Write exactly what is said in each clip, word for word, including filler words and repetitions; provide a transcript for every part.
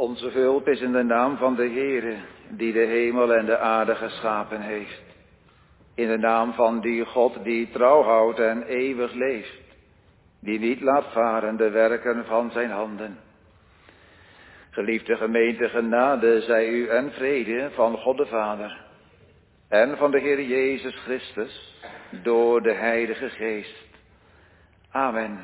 Onze hulp is in de naam van de Heere, die de hemel en de aarde geschapen heeft. In de naam van die God die trouw houdt en eeuwig leeft, die niet laat varen de werken van zijn handen. Geliefde gemeente, genade zij u en vrede van God de Vader en van de Heer Jezus Christus door de Heilige Geest. Amen.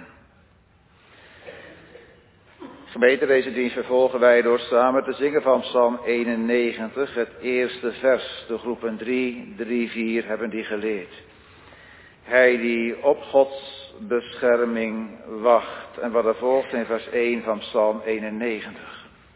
Gemeente, deze dienst vervolgen wij door samen te zingen van Psalm eenennegentig, het eerste vers. De groepen drie, drie, vier hebben die geleerd. Hij die op Gods bescherming wacht. En wat er volgt in vers één van Psalm eenennegentig.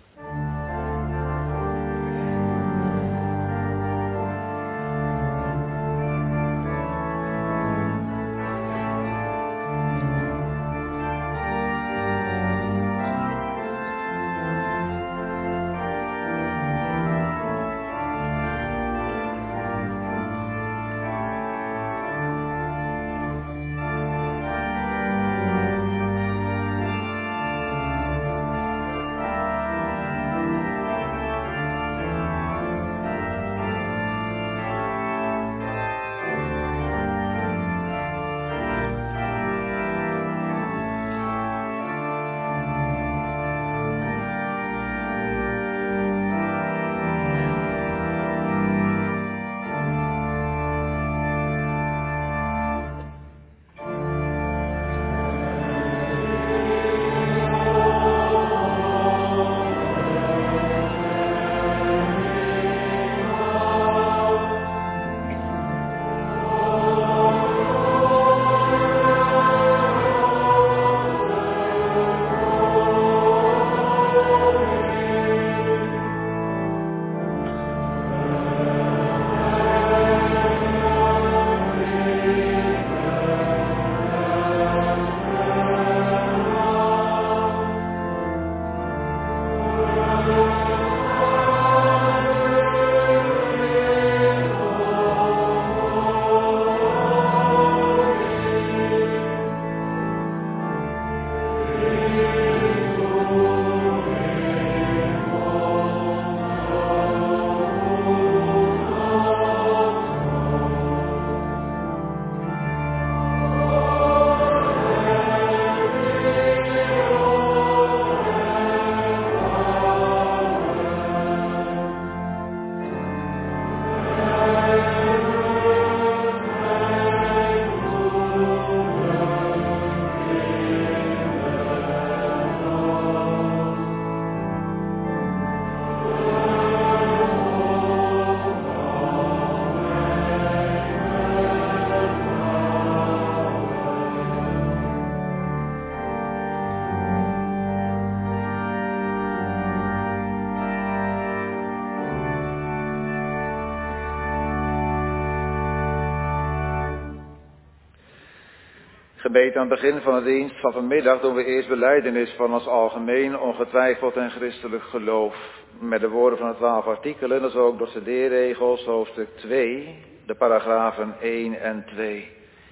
Gemeente, aan het begin van de dienst van vanmiddag doen we eerst belijdenis van ons algemeen, ongetwijfeld en christelijk geloof. Met de woorden van de twaalf artikelen, dat is ook door de D-regels, hoofdstuk twee, de paragrafen één en twee.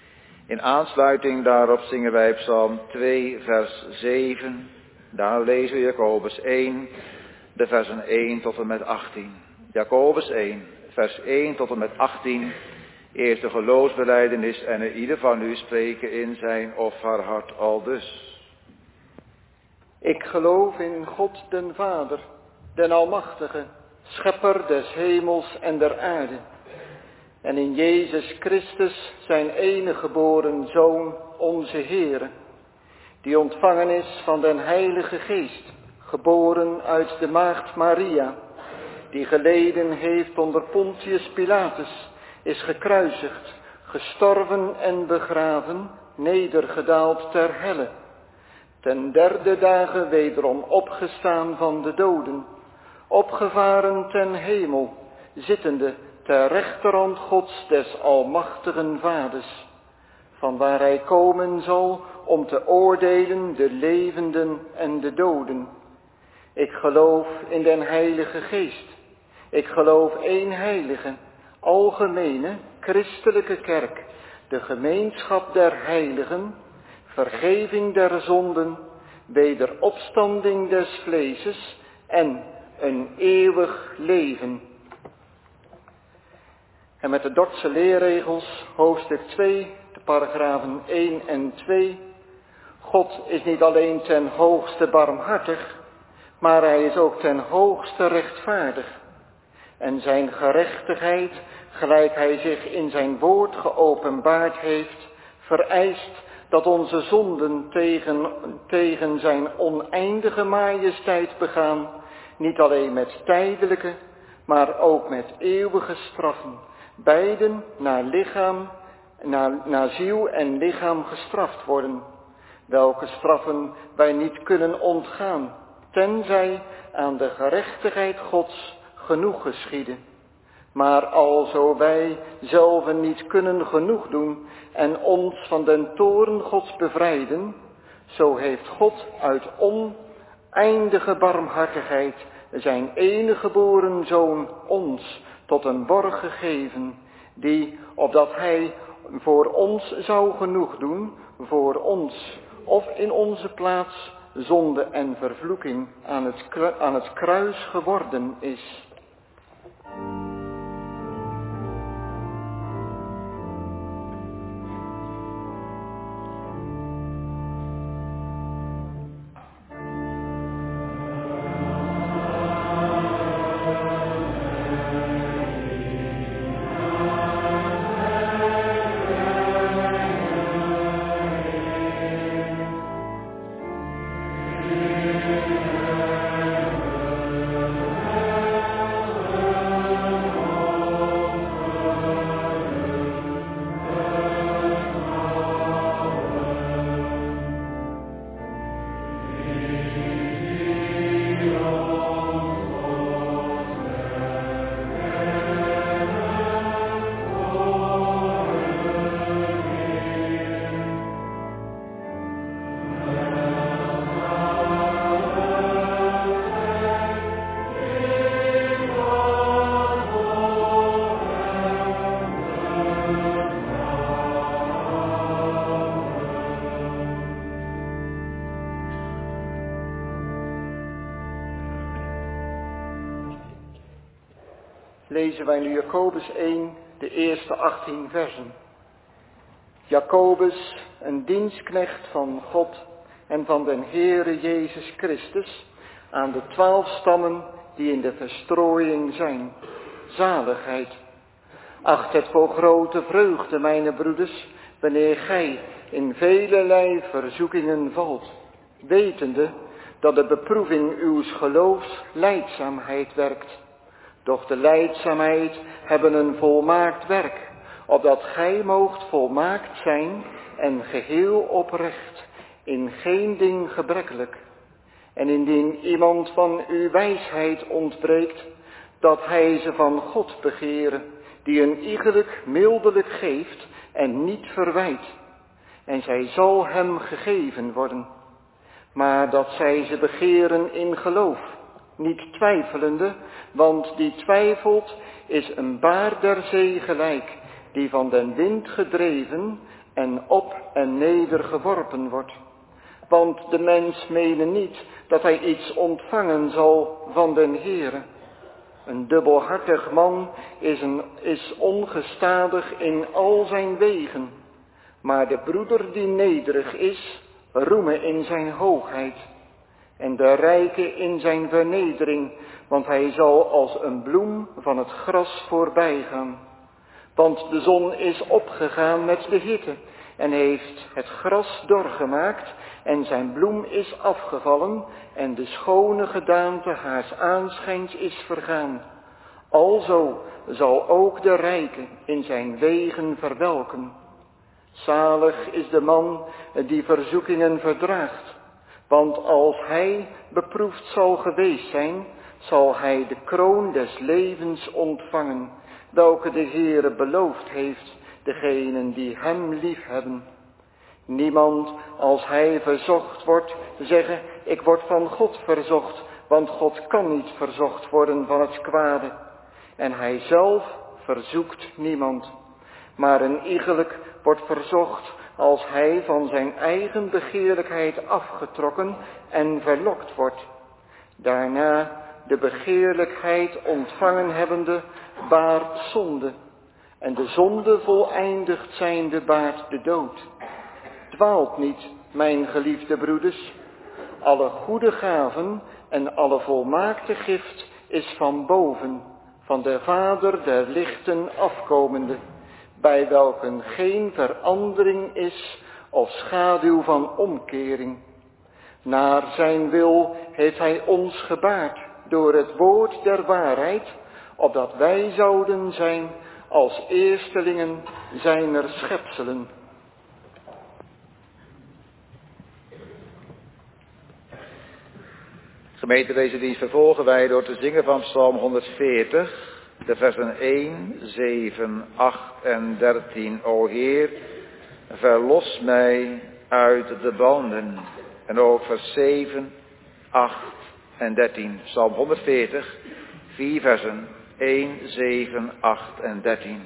In aansluiting daarop zingen wij Psalm twee, vers zeven. Daarna lezen we Jacobus één, de versen één tot en met achttien. Jacobus één, vers één tot en met achttien. Eerst de geloofsbelijdenis en ieder van u spreken in zijn of haar hart aldus. Ik geloof in God den Vader, den Almachtige, schepper des hemels en der aarde. En in Jezus Christus, zijn enige geboren Zoon, onze Heere, die ontvangen is van den Heilige Geest, geboren uit de maagd Maria, die geleden heeft onder Pontius Pilatus, is gekruisigd, gestorven en begraven, nedergedaald ter helle. Ten derde dagen wederom opgestaan van de doden, opgevaren ten hemel, zittende ter rechterhand Gods des almachtigen Vaders, van waar hij komen zal om te oordelen de levenden en de doden. Ik geloof in den Heilige Geest. Ik geloof één heilige, algemene, christelijke kerk, de gemeenschap der heiligen, vergeving der zonden, wederopstanding des vleeses en een eeuwig leven. En met de Dordtse leerregels, hoofdstuk twee, de paragrafen één en twee. God is niet alleen ten hoogste barmhartig, maar hij is ook ten hoogste rechtvaardig. En zijn gerechtigheid, gelijk hij zich in zijn woord geopenbaard heeft, vereist dat onze zonden tegen, tegen zijn oneindige majesteit begaan, niet alleen met tijdelijke, maar ook met eeuwige straffen, beiden naar lichaam, naar, naar ziel en lichaam gestraft worden, welke straffen wij niet kunnen ontgaan, tenzij aan de gerechtigheid Gods genoeg geschieden. Maar alzo wij zelven niet kunnen genoeg doen en ons van den toorn Gods bevrijden, zo heeft God uit oneindige barmhartigheid zijn enige geboren Zoon ons tot een borg gegeven, die, opdat hij voor ons zou genoeg doen, voor ons of in onze plaats zonde en vervloeking aan het, kru- aan het kruis geworden is. Lezen wij nu Jacobus één, de eerste achttien versen. Jacobus, een dienstknecht van God en van den Heere Jezus Christus, aan de twaalf stammen die in de verstrooiing zijn, zaligheid. Acht het voor grote vreugde, mijne broeders, wanneer gij in velelei verzoekingen valt, wetende dat de beproeving uws geloofs lijdzaamheid werkt. Doch de lijdzaamheid hebben een volmaakt werk, opdat gij moogt volmaakt zijn en geheel oprecht, in geen ding gebrekkelijk. En indien iemand van uw wijsheid ontbreekt, dat hij ze van God begere, die een iegelijk mildelijk geeft en niet verwijt. En zij zal hem gegeven worden. Maar dat zij ze begeren in geloof, niet twijfelende, want die twijfelt is een baar der zee gelijk, die van den wind gedreven en op en neder geworpen wordt. Want de mens mene niet dat hij iets ontvangen zal van den Heere. Een dubbelhartig man is, een, is ongestadig in al zijn wegen, maar de broeder die nederig is, roeme in zijn hoogheid. En de rijke in zijn vernedering, want hij zal als een bloem van het gras voorbij gaan. Want de zon is opgegaan met de hitte en heeft het gras doorgemaakt en zijn bloem is afgevallen en de schone gedaante haars aanschijns is vergaan. Alzo zal ook de rijke in zijn wegen verwelken. Zalig is de man die verzoekingen verdraagt, want als hij beproefd zal geweest zijn, zal hij de kroon des levens ontvangen, welke de Heere beloofd heeft, degenen die hem lief hebben. Niemand, als hij verzocht wordt, zeggen, ik word van God verzocht, want God kan niet verzocht worden van het kwade. En hij zelf verzoekt niemand. Maar een iegelijk wordt verzocht als hij van zijn eigen begeerlijkheid afgetrokken en verlokt wordt. Daarna de begeerlijkheid ontvangen hebbende baart zonde. En de zonde voleindigd zijnde baart de dood. Dwaalt niet, mijn geliefde broeders. Alle goede gaven en alle volmaakte gift is van boven, van de Vader der lichten afkomende, bij welken geen verandering is of schaduw van omkering. Naar zijn wil heeft hij ons gebaard door het woord der waarheid, opdat wij zouden zijn als eerstelingen zijner schepselen. Gemeente, deze dienst vervolgen wij door te zingen van Psalm honderdveertig, de versen één, zeven, acht en dertien. O Heer, verlos mij uit de banden. En ook vers zeven, acht en dertien. Psalm honderdveertig, vier versen, één, zeven, acht en dertien.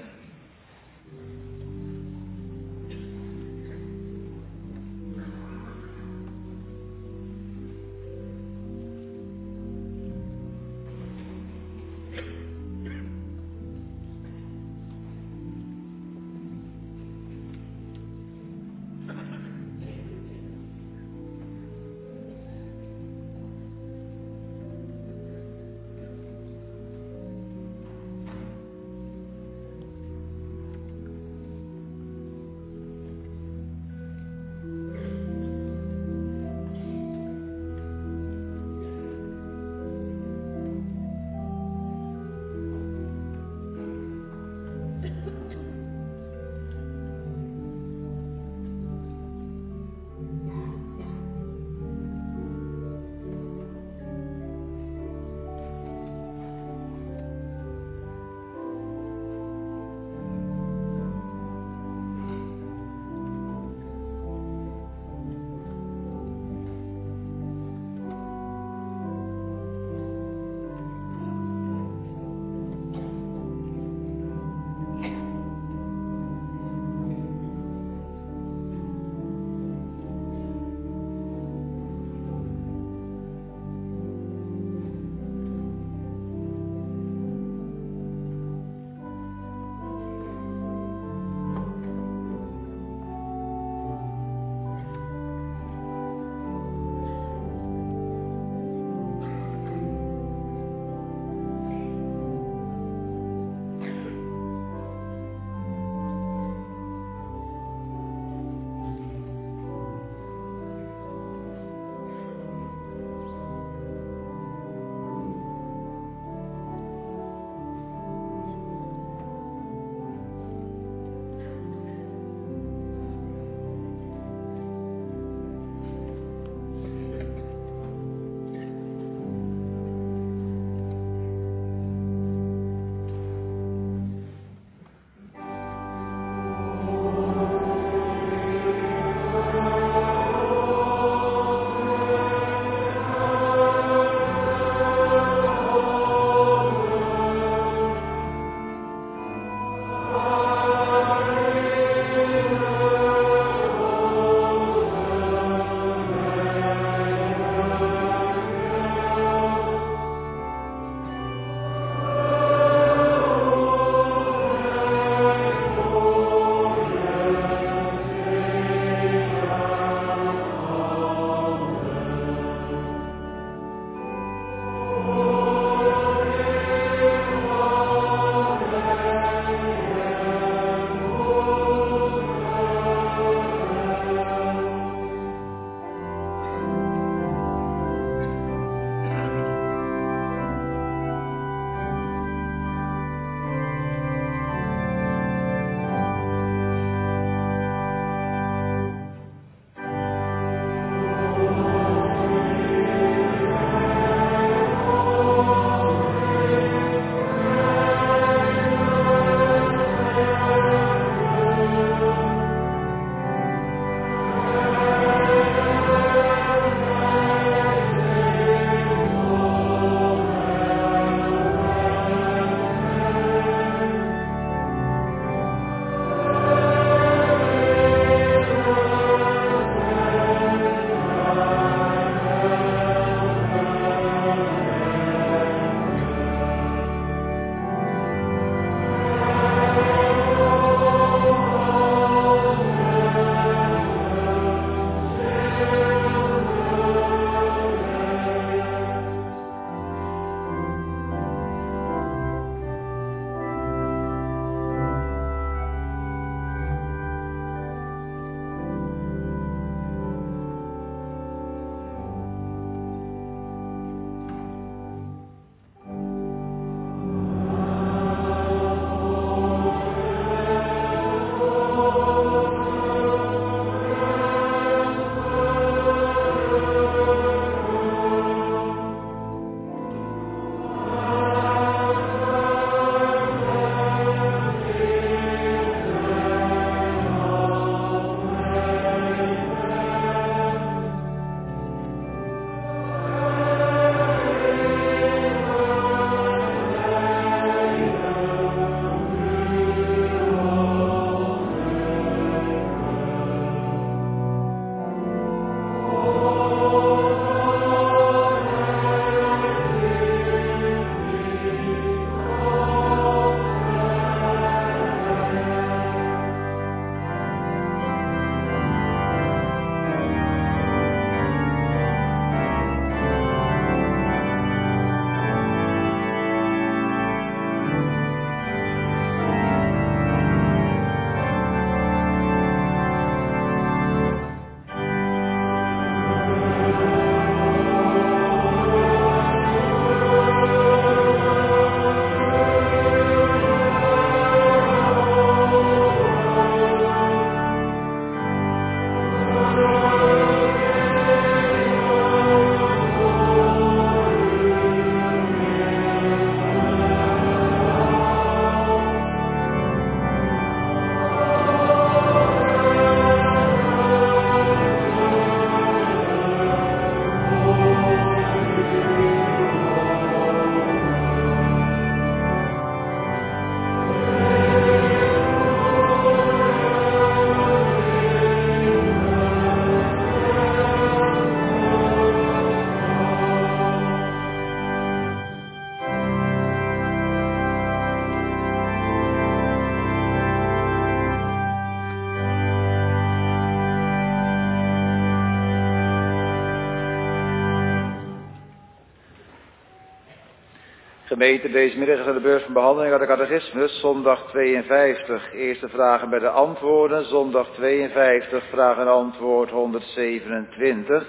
Gemeente, deze middag is aan de beurs van behandeling uit de catechismus, zondag tweeënvijftig. Eerste vragen bij de antwoorden, zondag tweeënvijftig, vraag en antwoord honderdzevenentwintig.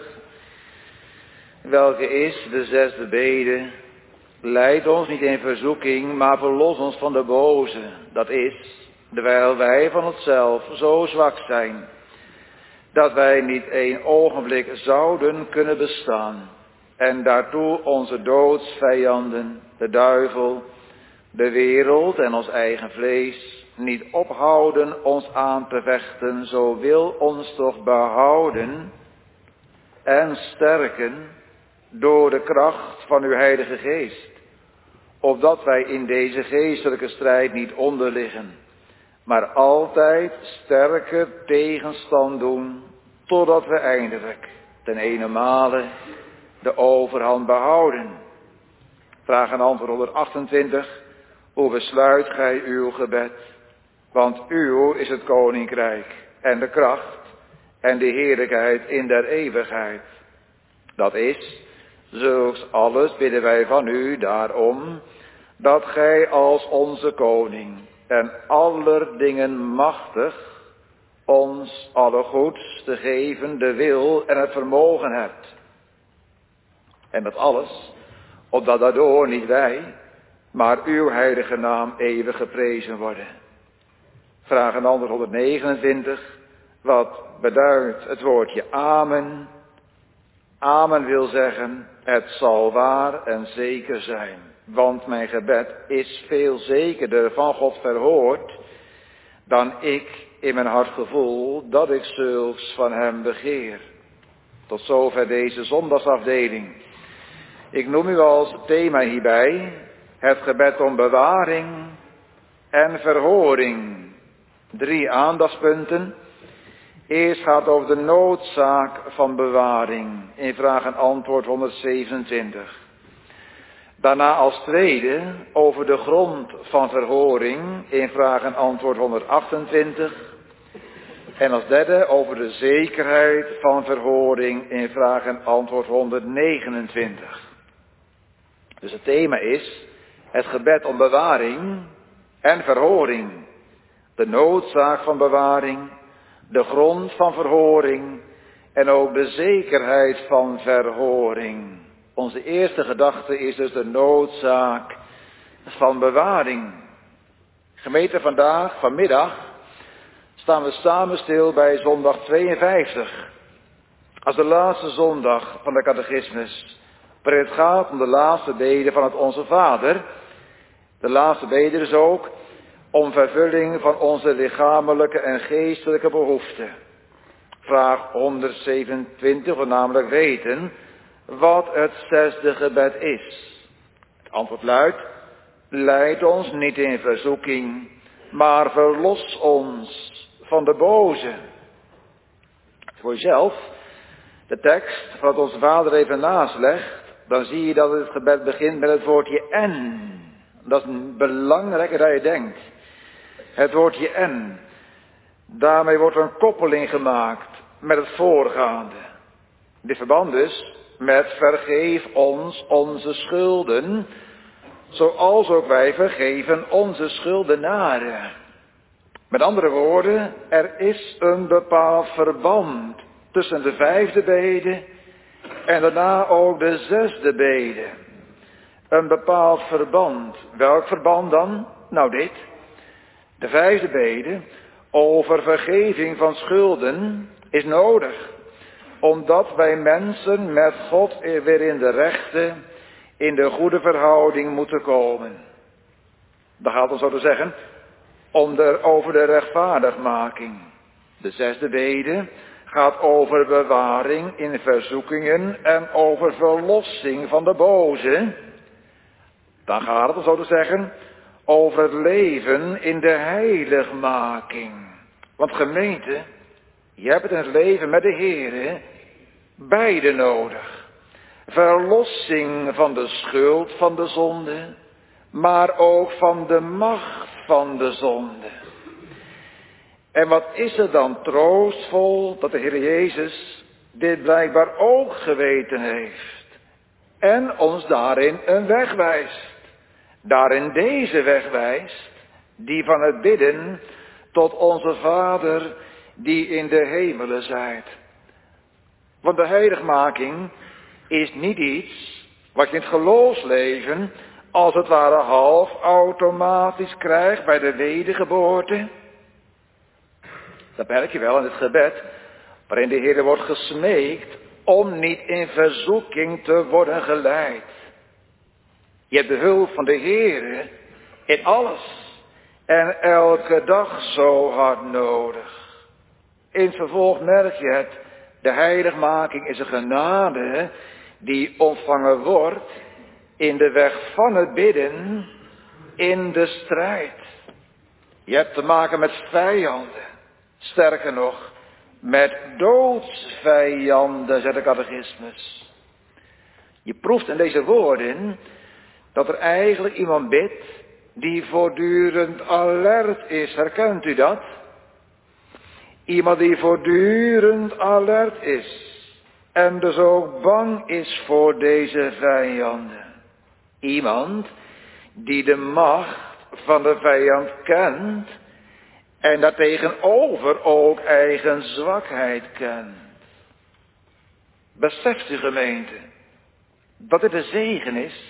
Welke is de zesde bede? Leid ons niet in verzoeking, maar verlos ons van de boze. Dat is, terwijl wij van onszelf zo zwak zijn, dat wij niet één ogenblik zouden kunnen bestaan. En daartoe onze doodsvijanden, de duivel, de wereld en ons eigen vlees, niet ophouden ons aan te vechten, zo wil ons toch behouden en sterken door de kracht van uw Heilige Geest, opdat wij in deze geestelijke strijd niet onderliggen, maar altijd sterker tegenstand doen, totdat we eindelijk ten ene male de overhand behouden. Vraag en antwoord honderdachtentwintig. Hoe besluit gij uw gebed? Want uw is het koninkrijk en de kracht en de heerlijkheid in der eeuwigheid. Dat is, zulks alles bidden wij van u daarom, dat gij als onze koning en aller dingen machtig ons alle goeds te geven de wil en het vermogen hebt. En dat alles, opdat daardoor niet wij, maar uw heilige naam eeuwig geprezen worden. Vraag en antwoord honderdnegenentwintig. Wat beduidt het woordje amen? Amen wil zeggen, het zal waar en zeker zijn. Want mijn gebed is veel zekerder van God verhoord, dan ik in mijn hart gevoel dat ik zulks van hem begeer. Tot zover deze zondagsafdeling. Ik noem u als thema hierbij het gebed om bewaring en verhoring. Drie aandachtspunten. Eerst gaat het over de noodzaak van bewaring in vraag en antwoord honderdzevenentwintig. Daarna als tweede over de grond van verhoring in vraag en antwoord honderdachtentwintig. En als derde over de zekerheid van verhoring in vraag en antwoord honderdnegenentwintig. Dus het thema is het gebed om bewaring en verhoring. De noodzaak van bewaring, de grond van verhoring en ook de zekerheid van verhoring. Onze eerste gedachte is dus de noodzaak van bewaring. Gemeente, vandaag, vanmiddag, staan we samen stil bij zondag tweeënvijftig. Als de laatste zondag van de catechismus, waarin het gaat om de laatste bede van het Onze Vader. De laatste bede is ook om vervulling van onze lichamelijke en geestelijke behoeften. Vraag honderdzevenentwintig wil namelijk weten wat het zesde gebed is. Het antwoord luidt, leid ons niet in verzoeking, maar verlos ons van de boze. Voor jezelf, de tekst van wat onze Vader even naast dan zie je dat het gebed begint met het woordje en. Dat is belangrijker dan je denkt. Het woordje en. Daarmee wordt een koppeling gemaakt met het voorgaande. Dit verband dus met vergeef ons onze schulden, zoals ook wij vergeven onze schuldenaren. Met andere woorden, er is een bepaald verband tussen de vijfde bede en daarna ook de zesde bede. Een bepaald verband. Welk verband dan? Nou dit. De vijfde bede over vergeving van schulden is nodig. Omdat wij mensen met God weer in de rechte, in de goede verhouding moeten komen. Dat gaat ons zo te zeggen om de, over de rechtvaardigmaking. De zesde bede gaat over bewaring in verzoekingen en over verlossing van de boze. Dan gaat het, om zo te zeggen, over het leven in de heiligmaking. Want gemeente, je hebt het in het leven met de Heere beide nodig. Verlossing van de schuld van de zonde, maar ook van de macht van de zonde. En wat is er dan troostvol dat de Heer Jezus dit blijkbaar ook geweten heeft en ons daarin een weg wijst. daarin deze weg wijst, die van het bidden tot onze Vader die in de hemelen zijt. Want de heiligmaking is niet iets wat je in het geloofsleven als het ware half automatisch krijgt bij de wedergeboorte. Dat merk je wel in het gebed, waarin de Heer wordt gesmeekt om niet in verzoeking te worden geleid. Je hebt de hulp van de Heer in alles en elke dag zo hard nodig. In het vervolg merk je het, de heiligmaking is een genade die ontvangen wordt in de weg van het bidden, in de strijd. Je hebt te maken met vijanden, sterker nog, met doodsvijanden, zegt de catechismus. Je proeft in deze woorden dat er eigenlijk iemand bidt die voortdurend alert is. Herkent u dat? Iemand die voortdurend alert is en dus ook bang is voor deze vijanden. Iemand die de macht van de vijand kent en daartegenover ook eigen zwakheid kent. Beseft u, gemeente, dat dit een zegen is?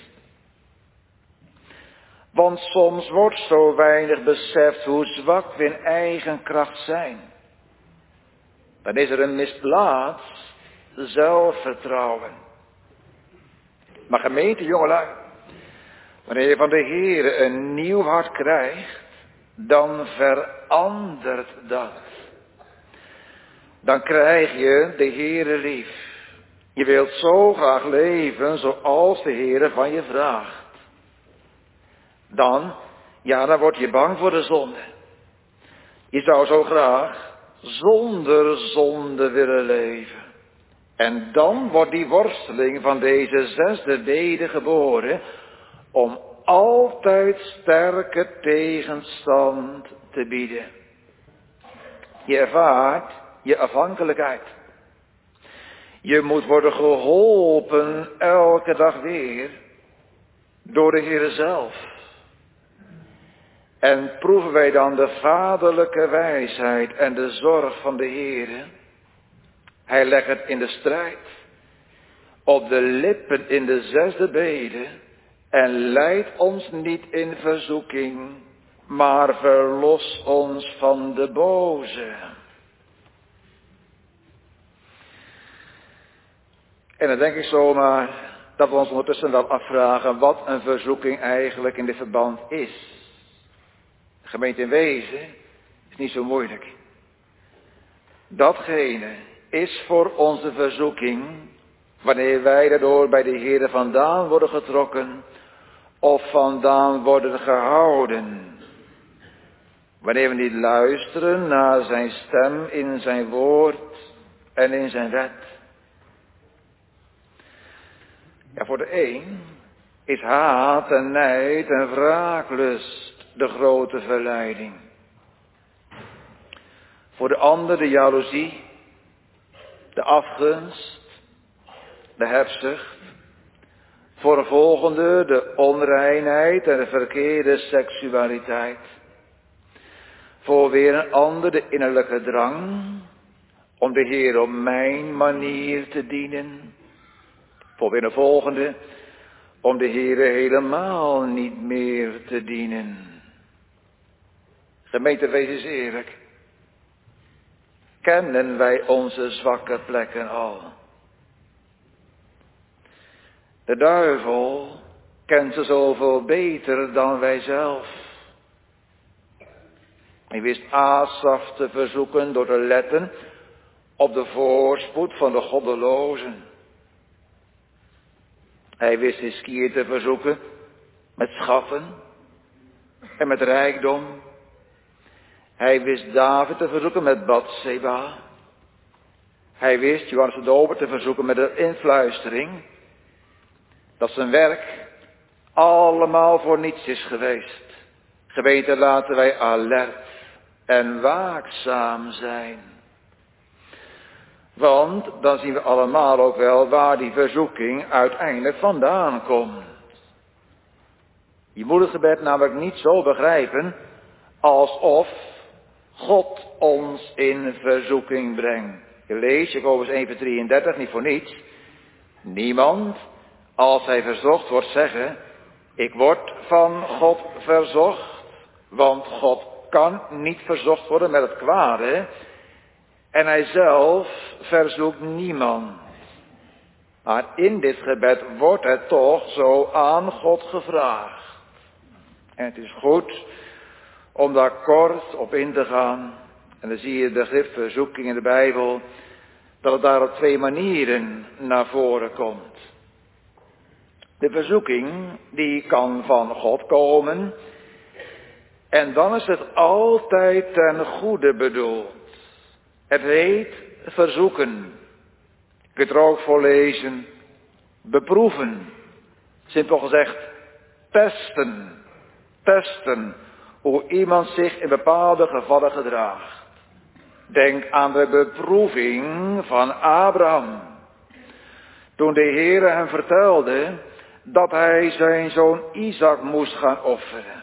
Want soms wordt zo weinig beseft hoe zwak we in eigen kracht zijn. Dan is er een misplaatst zelfvertrouwen. Maar gemeente, jongelui, wanneer je van de Heere een nieuw hart krijgt, dan verandert dat. Dan krijg je de Heere lief. Je wilt zo graag leven zoals de Heere van je vraagt. Dan, ja, dan word je bang voor de zonde. Je zou zo graag zonder zonde willen leven. En dan wordt die worsteling van deze zesde bede geboren om altijd sterke tegenstand te bieden. Je ervaart je afhankelijkheid. Je moet worden geholpen elke dag weer door de Heere zelf. En proeven wij dan de vaderlijke wijsheid en de zorg van de Heere. Hij legt het in de strijd, op de lippen in de zesde bede, en leidt ons niet in verzoeking, maar verlos ons van de boze. En dan denk ik zomaar dat we ons ondertussen wel afvragen wat een verzoeking eigenlijk in dit verband is. De gemeente in wezen is niet zo moeilijk. Datgene is voor onze verzoeking, wanneer wij daardoor bij de Heere vandaan worden getrokken of vandaan worden gehouden. Wanneer we niet luisteren naar zijn stem in zijn woord en in zijn wet. Ja, voor de een is haat en nijd en wraaklust de grote verleiding. Voor de ander de jaloezie, de afgunst, de hebzucht. Voor de volgende de onreinheid en de verkeerde seksualiteit. Voor weer een ander de innerlijke drang om de Heer op mijn manier te dienen. Voor weer een volgende om de Heer helemaal niet meer te dienen. Gemeente, wees eens eerlijk. Kennen wij onze zwakke plekken al? De duivel kent ze zoveel beter dan wij zelf. Hij wist Asaf te verzoeken door te letten op de voorspoed van de goddelozen. Hij wist Hiskië te verzoeken met schatten en met rijkdom. Hij wist David te verzoeken met Batseba. Hij wist Johannes de Doper te verzoeken met een influistering. Dat zijn werk allemaal voor niets is geweest. Gemeente, laten wij alert en waakzaam zijn. Want dan zien we allemaal ook wel waar die verzoeking uiteindelijk vandaan komt. Je moet het gebed namelijk niet zo begrijpen alsof God ons in verzoeking brengt. Je leest Jacobus één vers drieëndertig, niet voor niets. Niemand, als hij verzocht wordt, zeggen, ik word van God verzocht, want God kan niet verzocht worden met het kwade en hij zelf verzoekt niemand. Maar in dit gebed wordt het toch zo aan God gevraagd. En het is goed om daar kort op in te gaan. En dan zie je de schriftverzoeking in de Bijbel, dat het daar op twee manieren naar voren komt. De verzoeking, die kan van God komen. En dan is het altijd ten goede bedoeld. Het heet verzoeken. Je kunt er ook voor lezen, beproeven. Simpel gezegd, testen. Testen hoe iemand zich in bepaalde gevallen gedraagt. Denk aan de beproeving van Abraham. Toen de Heere hem vertelde dat hij zijn zoon Isaac moest gaan offeren.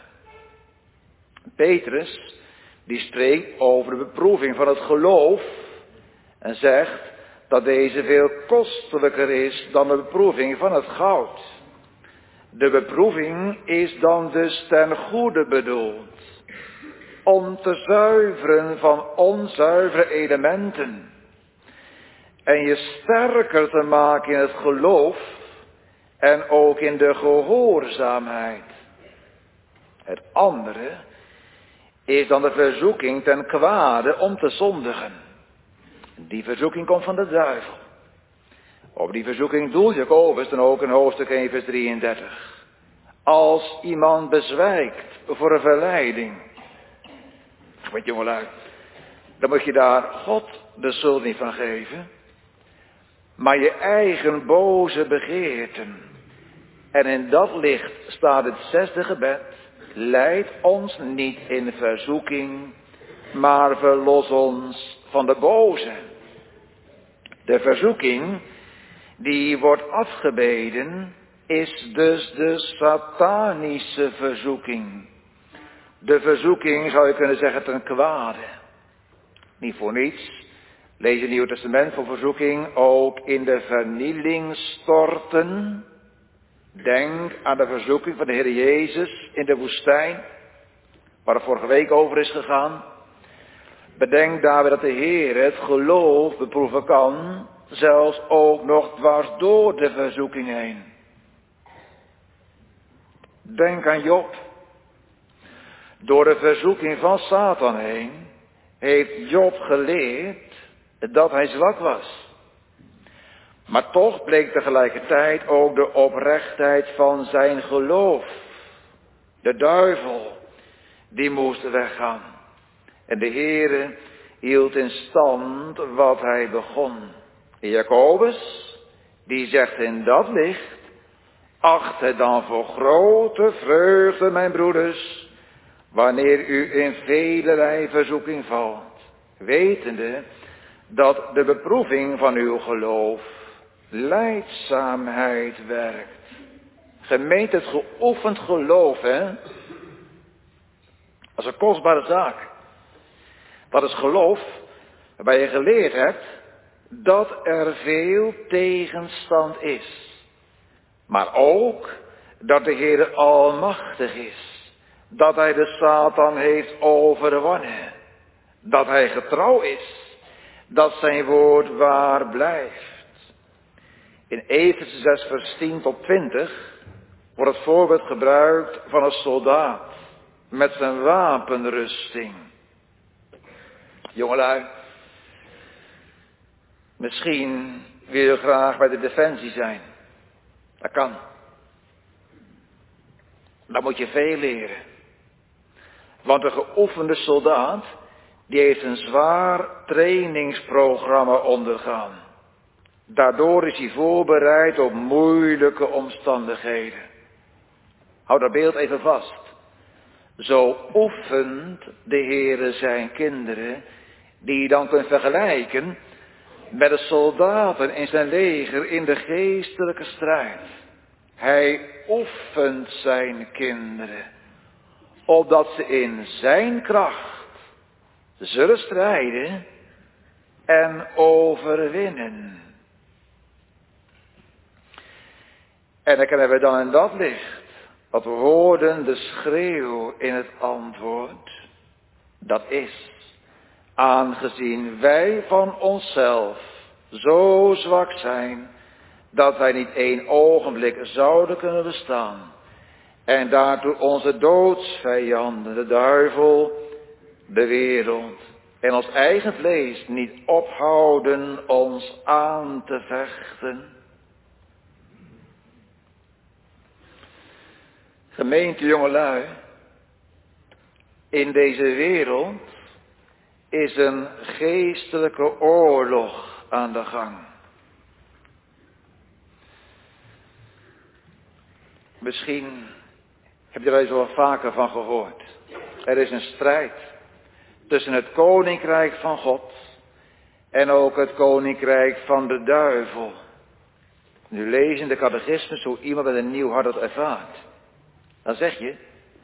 Petrus, die spreekt over de beproeving van het geloof en zegt dat deze veel kostelijker is dan de beproeving van het goud. De beproeving is dan dus ten goede bedoeld, om te zuiveren van onzuivere elementen en je sterker te maken in het geloof en ook in de gehoorzaamheid. Het andere is dan de verzoeking ten kwade om te zondigen. Die verzoeking komt van de duivel. Op die verzoeking doelt Jacobus dan ook in hoofdstuk één vers drieëndertig. Als iemand bezwijkt voor een verleiding. Wat jongelui, dan moet je daar God de schuld niet van geven. Maar je eigen boze begeerten. En in dat licht staat het zesde gebed. Leid ons niet in verzoeking, maar verlos ons van de boze. De verzoeking die wordt afgebeden is dus de satanische verzoeking. De verzoeking zou je kunnen zeggen ten kwade. Niet voor niets. Lees het Nieuwe Testament voor verzoeking ook in de vernieling storten. Denk aan de verzoeking van de Heer Jezus in de woestijn, waar het vorige week over is gegaan. Bedenk daarbij dat de Heer het geloof beproeven kan, zelfs ook nog dwars door de verzoeking heen. Denk aan Job. Door de verzoeking van Satan heen heeft Job geleerd dat hij zwak was. Maar toch bleek tegelijkertijd ook de oprechtheid van zijn geloof. De duivel, die moest weggaan. En de Heere hield in stand wat hij begon. En Jacobus, die zegt in dat licht, acht het dan voor grote vreugde, mijn broeders, wanneer u in velerlei verzoeking valt, wetende dat de beproeving van uw geloof lijdzaamheid werkt. Gemeente, het geoefend geloof, hè? Dat is een kostbare zaak. Dat is geloof waarbij je geleerd hebt dat er veel tegenstand is. Maar ook dat de Heer almachtig is. Dat hij de Satan heeft overwonnen. Dat hij getrouw is. Dat zijn woord waar blijft. In Efeze zes vers tien tot twintig wordt het voorbeeld gebruikt van een soldaat met zijn wapenrusting. Jongelui, misschien wil je graag bij de defensie zijn. Dat kan. Dan moet je veel leren. Want een geoefende soldaat, die heeft een zwaar trainingsprogramma ondergaan. Daardoor is hij voorbereid op moeilijke omstandigheden. Houd dat beeld even vast. Zo oefent de Heere zijn kinderen, die je dan kunt vergelijken met de soldaten in zijn leger in de geestelijke strijd. Hij oefent zijn kinderen, opdat ze in zijn kracht zullen strijden en overwinnen. En dan kennen we dan in dat licht, wat woorden de schreeuw in het antwoord, dat is, aangezien wij van onszelf zo zwak zijn, dat wij niet één ogenblik zouden kunnen bestaan, en daartoe onze doodsvijanden, de duivel, de wereld en ons eigen vlees niet ophouden ons aan te vechten. Gemeente jongelui, in deze wereld is een geestelijke oorlog aan de gang. Misschien heb je er eens wel vaker van gehoord. Er is een strijd tussen het koninkrijk van God en ook het koninkrijk van de duivel. Nu lees in de catechismus hoe iemand met een nieuw hart dat ervaart. Dan zeg je,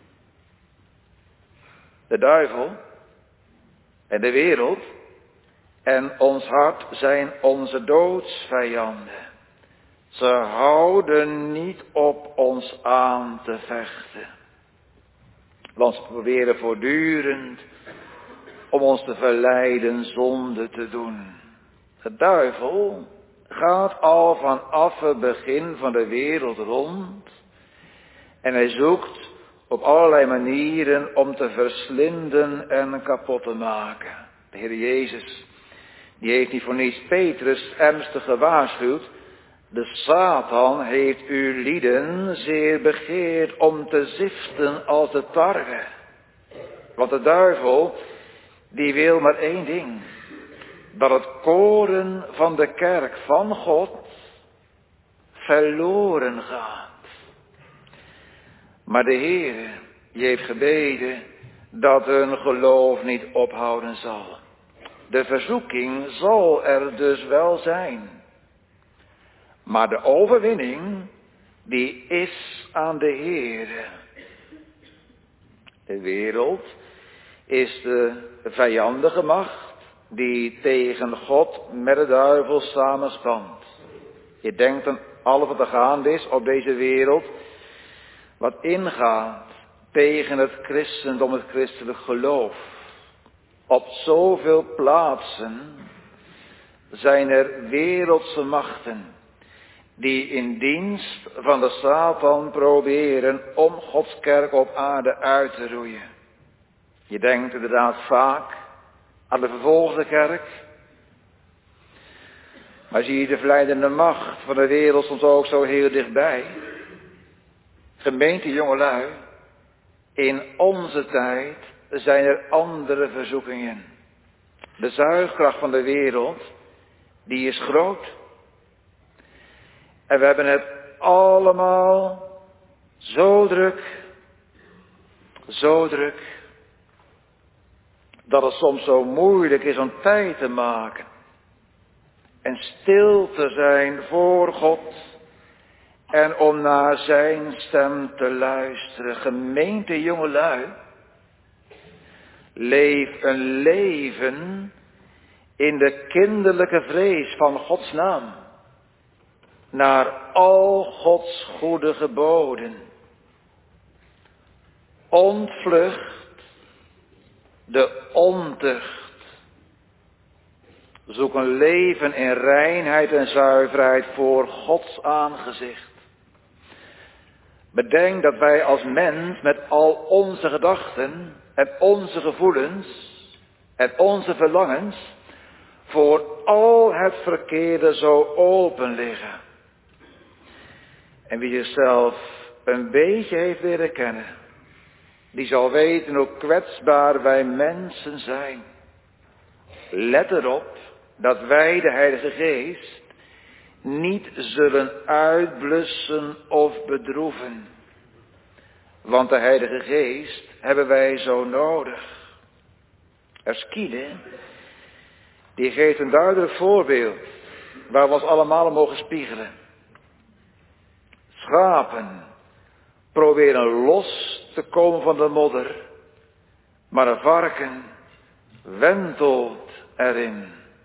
de duivel en de wereld en ons hart zijn onze doodsvijanden. Ze houden niet op ons aan te vechten. Want ze proberen voortdurend om ons te verleiden zonde te doen. De duivel gaat al vanaf het begin van de wereld rond. En hij zoekt op allerlei manieren om te verslinden en kapot te maken. De Heer Jezus, die heeft niet voor niets Petrus ernstig gewaarschuwd. De Satan heeft u lieden zeer begeerd om te ziften als de tarwe. Want de duivel, die wil maar één ding. Dat het koren van de kerk van God verloren gaat. Maar de Heer, die heeft gebeden dat hun geloof niet ophouden zal. De verzoeking zal er dus wel zijn. Maar de overwinning, die is aan de Heer. De wereld is de vijandige macht die tegen God met de duivel samenspant. Je denkt aan alles wat er gaande is op deze wereld, wat ingaat tegen het christendom, het christelijk geloof. Op zoveel plaatsen zijn er wereldse machten die in dienst van de Satan proberen om Gods kerk op aarde uit te roeien. Je denkt inderdaad vaak aan de vervolgde kerk. Maar zie je de verleidende macht van de wereld soms ook zo heel dichtbij. Gemeente jongelui, in onze tijd zijn er andere verzoekingen. De zuigkracht van de wereld, die is groot. En we hebben het allemaal zo druk, zo druk, dat het soms zo moeilijk is om tijd te maken. En stil te zijn voor God. En om naar zijn stem te luisteren. Gemeente jongelui, leef een leven in de kinderlijke vrees van Gods naam. Naar al Gods goede geboden. Ontvlucht de ontucht. Zoek een leven in reinheid en zuiverheid voor Gods aangezicht. Bedenk dat wij als mens met al onze gedachten en onze gevoelens en onze verlangens voor al het verkeerde zo open liggen. En wie zichzelf een beetje heeft leren kennen, die zal weten hoe kwetsbaar wij mensen zijn. Let erop dat wij de Heilige Geest niet zullen uitblussen of bedroeven. Want de Heilige Geest hebben wij zo nodig. Erskine, die geeft een duidelijk voorbeeld waar we ons allemaal mogen spiegelen. Schapen proberen los te komen van de modder, maar een varken wentelt erin.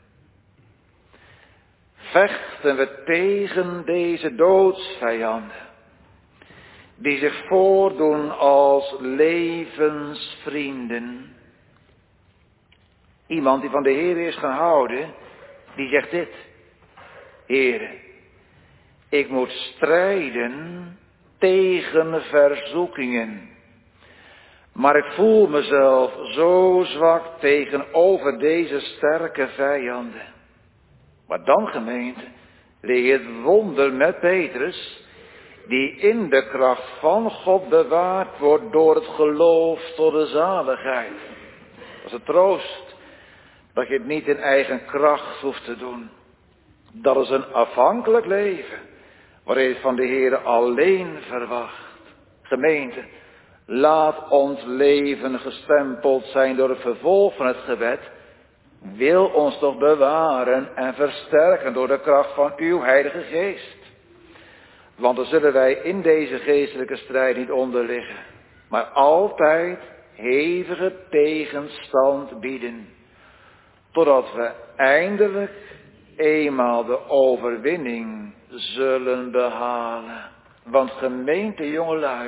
Vechten we tegen deze doodsvijanden, die zich voordoen als levensvrienden. Iemand die van de Heer is gaan houden, die zegt dit: Heere, ik moet strijden tegen verzoekingen, maar ik voel mezelf zo zwak tegenover deze sterke vijanden. Maar dan, gemeente, leer het wonder met Petrus, die in de kracht van God bewaard wordt door het geloof tot de zaligheid. Dat is een troost, dat je het niet in eigen kracht hoeft te doen. Dat is een afhankelijk leven, waarin je van de Heer alleen verwacht. Gemeente, laat ons leven gestempeld zijn door het vervolg van het gebed. Wil ons toch bewaren en versterken door de kracht van uw Heilige Geest. Want dan zullen wij in deze geestelijke strijd niet onderliggen, maar altijd hevige tegenstand bieden. Totdat we eindelijk eenmaal de overwinning zullen behalen. Want gemeente jongelui,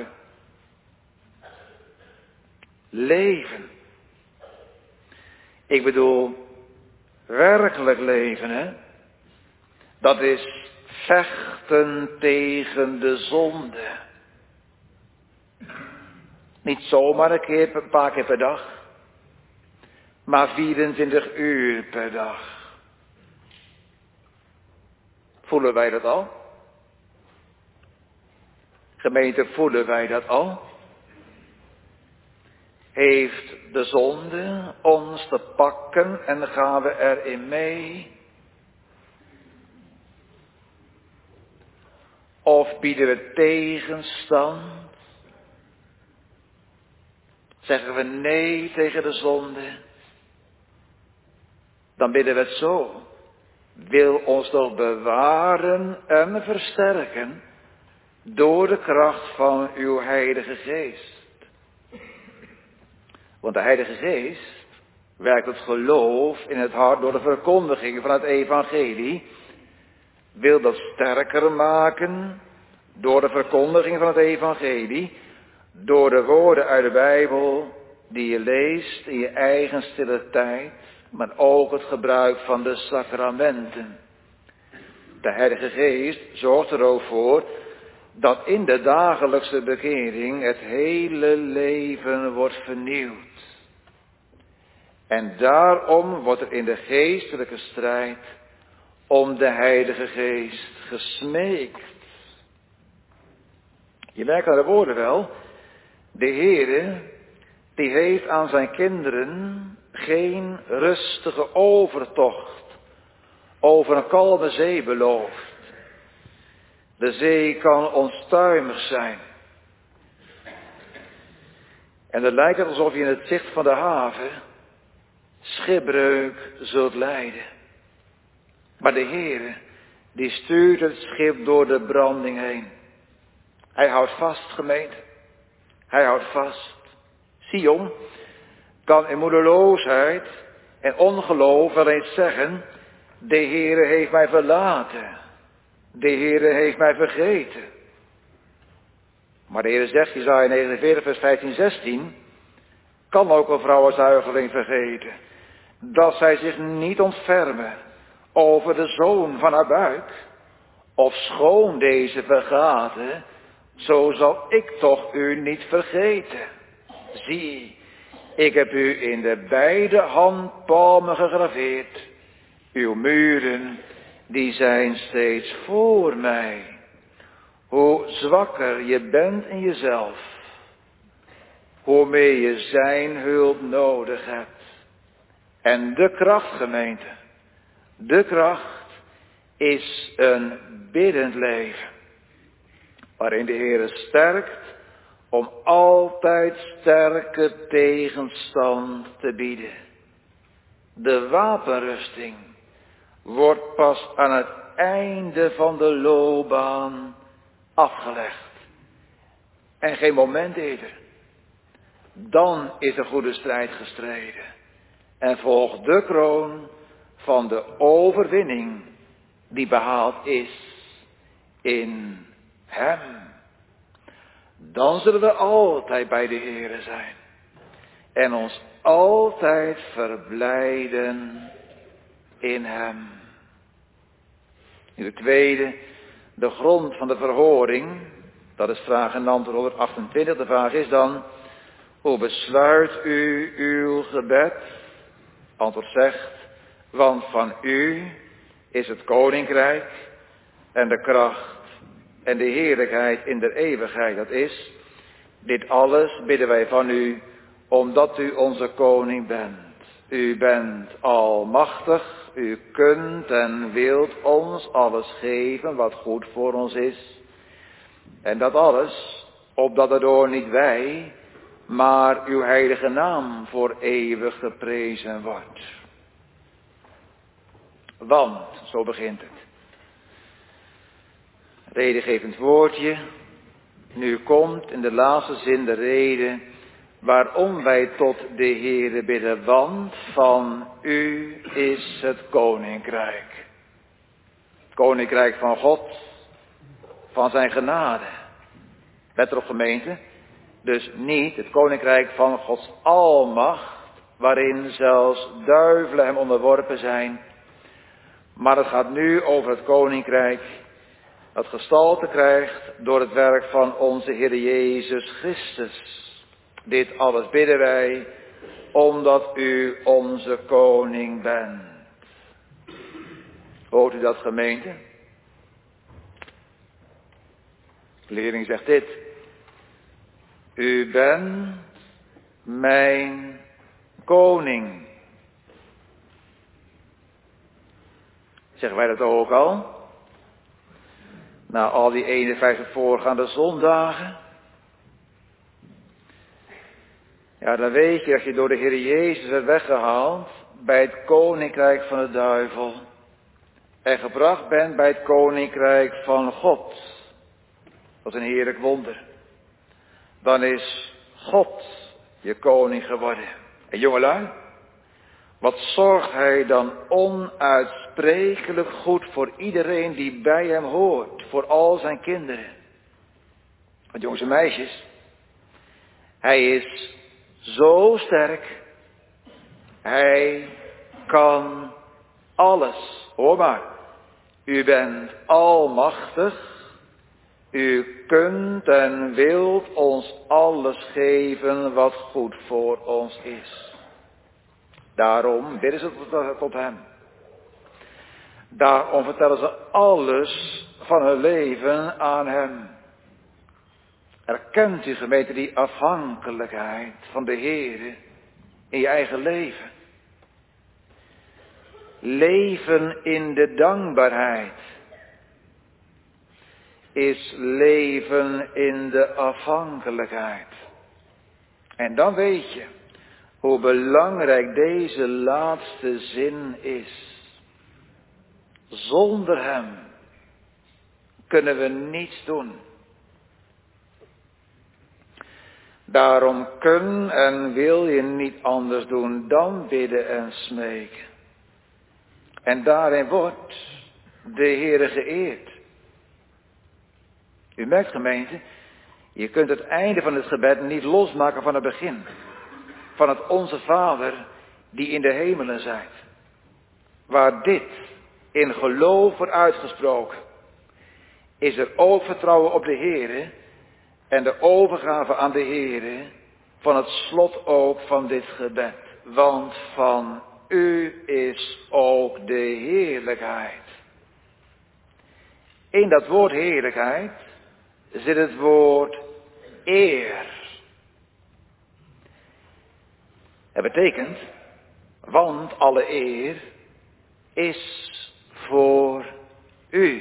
leven. Ik bedoel, werkelijk leven, hè. Dat is vechten tegen de zonde. Niet zomaar een keer, een paar keer per dag, maar vierentwintig uur per dag. Voelen wij dat al? Gemeente, voelen wij dat al? Heeft de zonde ons te pakken en gaan we erin mee? Of bieden we tegenstand? Zeggen we nee tegen de zonde? Dan bidden we het zo: wil ons toch bewaren en versterken door de kracht van uw Heilige Geest. Want de Heilige Geest werkt het geloof in het hart door de verkondiging van het evangelie. Wil dat sterker maken door de verkondiging van het evangelie. Door de woorden uit de Bijbel die je leest in je eigen stille tijd. Maar ook het gebruik van de sacramenten. De Heilige Geest zorgt er ook voor dat in de dagelijkse bekering het hele leven wordt vernieuwd. En daarom wordt er in de geestelijke strijd om de Heilige Geest gesmeekt. Je merkt aan de woorden wel, de Heere, die heeft aan zijn kinderen geen rustige overtocht over een kalme zee beloofd. De zee kan onstuimig zijn. En het lijkt alsof je in het zicht van de haven schipbreuk zult lijden. Maar de Heere, die stuurt het schip door de branding heen. Hij houdt vast, gemeente. Hij houdt vast. Sion kan in moedeloosheid en ongeloof wel eens zeggen: de Heere heeft mij verlaten. De Heere heeft mij vergeten. Maar de Heere zegt, Jesaja negenenveertig vers vijftien zestien, kan ook een vrouwenzuigeling vergeten, dat zij zich niet ontfermen over de zoon van haar buik. Of schoon deze vergaten, zo zal ik toch u niet vergeten. Zie, ik heb u in de beide handpalmen gegraveerd. Uw muren, die zijn steeds voor mij. Hoe zwakker je bent in jezelf, hoe meer je zijn hulp nodig hebt. En de kracht, gemeente, de kracht is een biddend leven, waarin de Heere sterkt om altijd sterke tegenstand te bieden. De wapenrusting wordt pas aan het einde van de loopbaan afgelegd. En geen moment eerder. Dan is de goede strijd gestreden. En volgt de kroon van de overwinning die behaald is in hem. Dan zullen we altijd bij de Heere zijn. En ons altijd verblijden in hem. Nu de tweede, de grond van de verhoring. Dat is vraag en antwoord honderdachtentwintig. De vraag is dan, hoe besluit u uw gebed? Antwoord zegt, want van u is het koninkrijk en de kracht en de heerlijkheid in de eeuwigheid. Dat is, dit alles bidden wij van u, omdat u onze koning bent. U bent almachtig, u kunt en wilt ons alles geven wat goed voor ons is. En dat alles, opdat erdoor niet wij, maar uw heilige naam voor eeuwig geprezen wordt. Want, zo begint het. Redengevend woordje. Nu komt in de laatste zin de reden waarom wij tot de Heere bidden. Want van u is het koninkrijk. Het koninkrijk van God, van zijn genade. Let erop gemeente. Dus niet het koninkrijk van Gods almacht, waarin zelfs duivelen hem onderworpen zijn. Maar het gaat nu over het koninkrijk dat gestalte krijgt door het werk van onze Heer Jezus Christus. Dit alles bidden wij, omdat u onze koning bent. Hoort u dat, gemeente? De leerling zegt dit. U bent mijn koning. Zeggen wij dat ook al? Na al die eenenvijftig voorgaande zondagen. Ja, dan weet je dat je door de Heer Jezus werd weggehaald bij het koninkrijk van de duivel. En gebracht bent bij het koninkrijk van God. Dat is een heerlijk wonder. Dan is God je koning geworden. En jongelui, wat zorgt hij dan onuitsprekelijk goed voor iedereen die bij hem hoort. Voor al zijn kinderen. Want jongens en meisjes, hij is zo sterk. Hij kan alles. Hoor maar. U bent almachtig. U kunt en wilt ons alles geven wat goed voor ons is. Daarom bidden ze tot, tot hem. Daarom vertellen ze alles van hun leven aan hem. Erkent u, gemeente, die afhankelijkheid van de Heere in je eigen leven? Leven in de dankbaarheid is leven in de afhankelijkheid. En dan weet je hoe belangrijk deze laatste zin is. Zonder hem kunnen we niets doen. Daarom kun en wil je niet anders doen dan bidden en smeken. En daarin wordt de Heere geëerd. U merkt, gemeente, je kunt het einde van het gebed niet losmaken van het begin. Van het Onze Vader die in de hemelen zijt. Waar dit in geloof wordt uitgesproken, is er ook vertrouwen op de Heere en de overgave aan de Heere van het slot ook van dit gebed. Want van u is ook de heerlijkheid. In dat woord heerlijkheid zit het woord eer. Het betekent, want alle eer is voor u.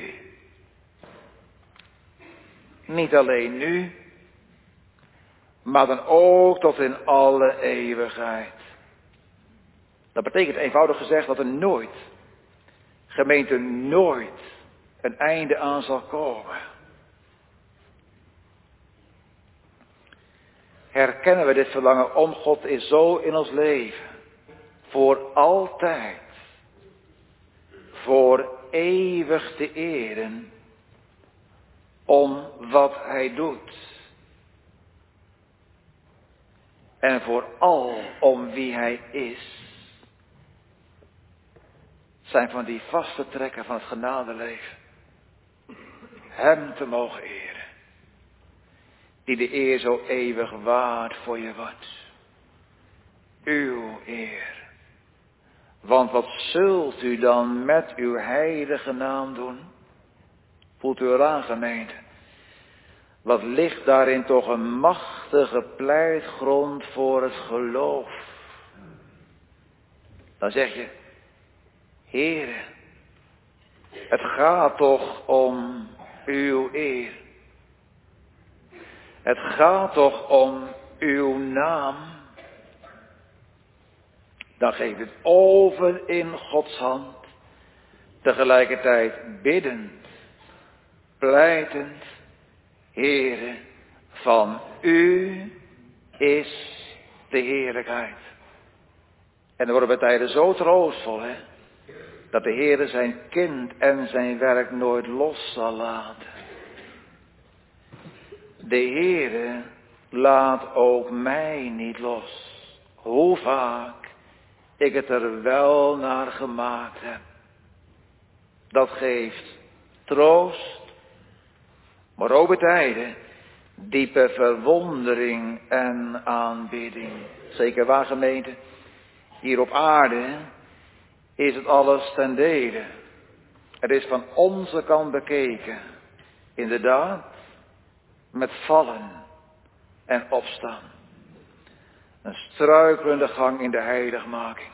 Niet alleen nu, maar dan ook tot in alle eeuwigheid. Dat betekent eenvoudig gezegd dat er nooit, gemeente nooit, een einde aan zal komen. herkennen we dit verlangen om God is zo in ons leven. Voor altijd. Voor eeuwig te eren. Om wat hij doet. En vooral om wie hij is. Zijn van die vaste trekken van het genadeleven. Hem te mogen eren. Die de eer zo eeuwig waard voor je wordt. Uw eer. Want wat zult u dan met uw heilige naam doen? Voelt u eraan, gemeente? Wat ligt daarin toch een machtige pleitgrond voor het geloof. Dan zeg je, Heere, het gaat toch om uw eer. Het gaat toch om uw naam. Dan geef het over in Gods hand. Tegelijkertijd biddend, pleitend. Heere, van u is de heerlijkheid. En dan worden we tijden zo troostvol, hè. Dat de Heere zijn kind en zijn werk nooit los zal laten. De Heere laat ook mij niet los. Hoe vaak ik het er wel naar gemaakt heb. Dat geeft troost. Maar ook bij tijden diepe verwondering en aanbidding. Zeker waar, gemeente. Hier op aarde is het alles ten dele. Het is van onze kant bekeken. Inderdaad, met vallen en opstaan. Een struikelende gang in de heiligmaking.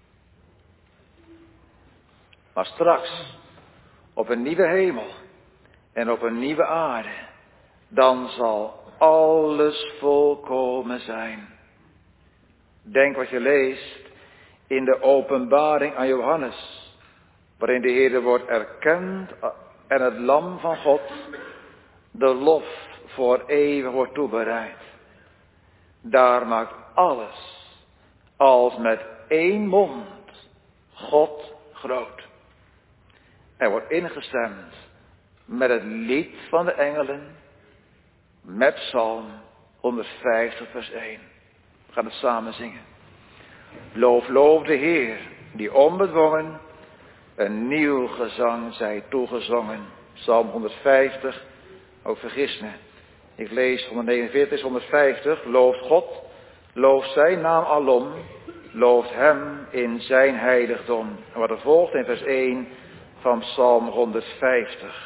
Maar straks, op een nieuwe hemel en op een nieuwe aarde, dan zal alles volkomen zijn. Denk wat je leest in de openbaring aan Johannes, waarin de Heer wordt erkend en het lam van God de lof voor eeuwig wordt toebereid. Daar maakt alles als met één mond God groot. Er wordt ingestemd met het lied van de engelen, met Psalm honderdvijftig vers één. We gaan het samen zingen. Loof, loof de Heer, die onbedwongen een nieuw gezang zij toegezongen. Psalm honderdvijftig, ook vergis me. Ik lees honderdnegenenveertig, honderdvijftig. Looft God, looft zijn naam alom, looft hem in zijn heiligdom. En wat er volgt in vers één van Psalm honderdvijftig.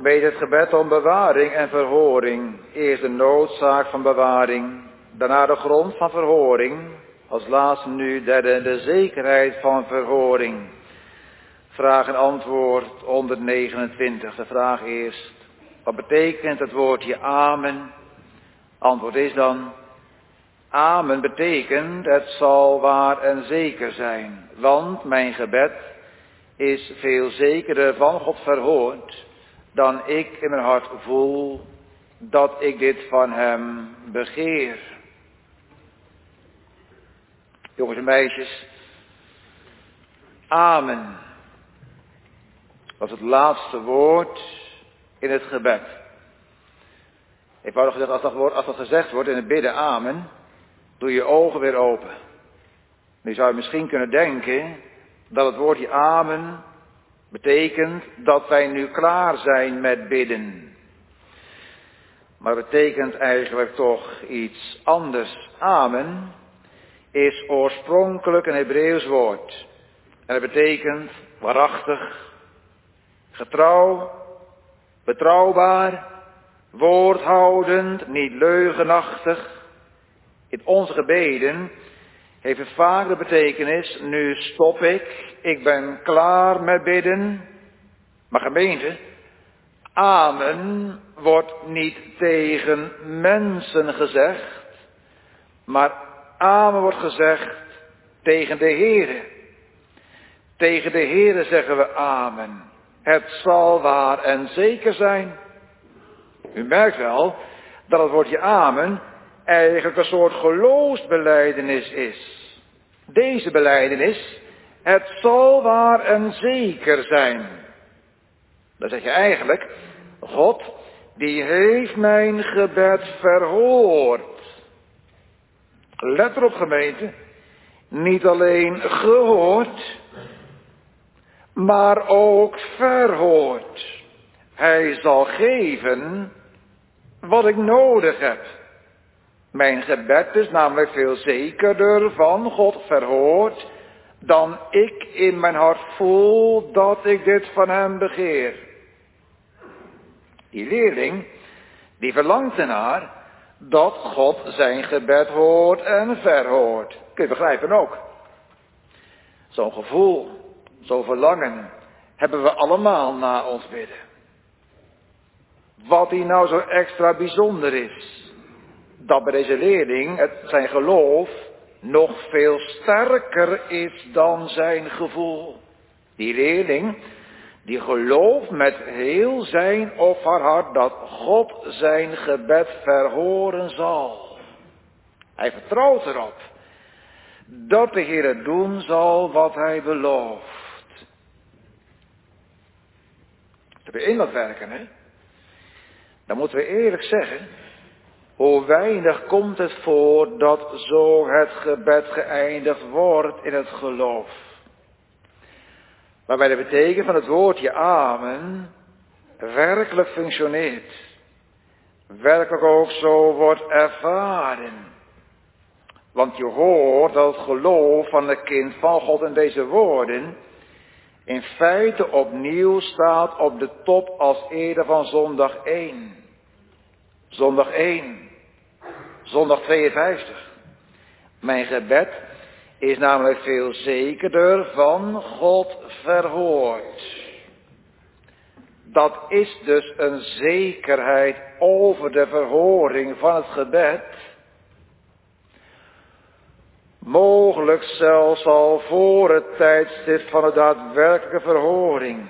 Gemeente, het gebed om bewaring en verhoring. Eerst de noodzaak van bewaring, daarna de grond van verhoring. Als laatste nu derde de zekerheid van verhoring. Vraag en antwoord honderdnegenentwintig. De vraag eerst, wat betekent het woordje amen? Antwoord is dan, amen betekent het zal waar en zeker zijn. Want mijn gebed is veel zekerder van God verhoord dan ik in mijn hart voel dat ik dit van hem begeer. Jongens en meisjes, amen. Dat is het laatste woord in het gebed. Ik wou nog zeggen, als dat, woord, als dat gezegd wordt in het bidden amen, doe je ogen weer open. Nu zou je misschien kunnen denken dat het woordje amen betekent dat wij nu klaar zijn met bidden. Maar het betekent eigenlijk toch iets anders. Amen is oorspronkelijk een Hebreeuws woord. En het betekent waarachtig, getrouw, betrouwbaar, woordhoudend, niet leugenachtig. In onze gebeden heeft het vaak de betekenis, nu stop ik, ik ben klaar met bidden. Maar gemeente, amen wordt niet tegen mensen gezegd, maar amen wordt gezegd tegen de Heere. Tegen de Heere zeggen we amen. Het zal waar en zeker zijn. U merkt wel dat het woordje amen eigenlijk een soort geloofsbelijdenis is. Deze belijdenis, het zal waar en zeker zijn. Dan zeg je eigenlijk, God, die heeft mijn gebed verhoord. Let erop gemeente, niet alleen gehoord, maar ook verhoord. Hij zal geven wat ik nodig heb. Mijn gebed is namelijk veel zekerder van God verhoord dan ik in mijn hart voel dat ik dit van hem begeer. Die leerling, die verlangt ernaar dat God zijn gebed hoort en verhoort. Kun je begrijpen ook. Zo'n gevoel, zo'n verlangen hebben we allemaal na ons bidden. Wat hier nou zo extra bijzonder is, dat bij deze leerling het, zijn geloof nog veel sterker is dan zijn gevoel. Die leerling, die gelooft met heel zijn of haar hart dat God zijn gebed verhoren zal. Hij vertrouwt erop dat de Heer doen zal wat hij belooft. Dat we in dat werken, hè? Dan moeten we eerlijk zeggen, hoe weinig komt het voor dat zo het gebed geëindigd wordt in het geloof. Waarbij de betekenis van het woordje amen werkelijk functioneert. Werkelijk ook zo wordt ervaren. Want je hoort dat het geloof van het kind van God in deze woorden in feite opnieuw staat op de top als eerder van zondag één. Zondag één. Zondag tweeënvijftig. Mijn gebed is namelijk veel zekerder van God verhoord. Dat is dus een zekerheid over de verhoring van het gebed. Mogelijk zelfs al voor het tijdstip van de daadwerkelijke verhoring.